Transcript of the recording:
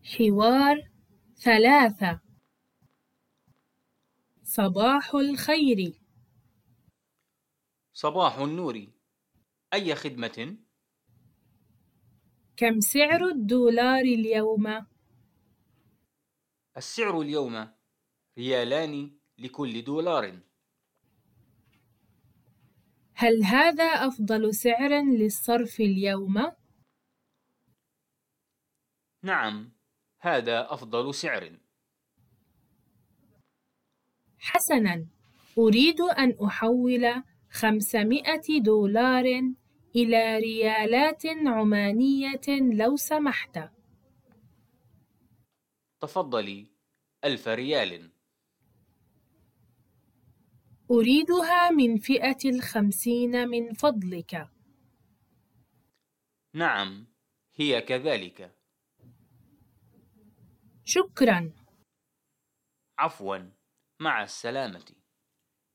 حوار 3. صباح الخير. صباح النور. أي خدمة؟ كم سعر الدولار اليوم؟ السعر اليوم ريالان لكل دولار. هل هذا أفضل سعر للصرف اليوم؟ نعم، هذا أفضل سعر. حسناً، أريد أن أحول 500 دولار إلى ريالات عمانية لو سمحت. تفضلي، 1000 ريال. أريدها من فئة 50 من فضلك. نعم، هي كذلك. شكراً. عفواً، مع السلامة.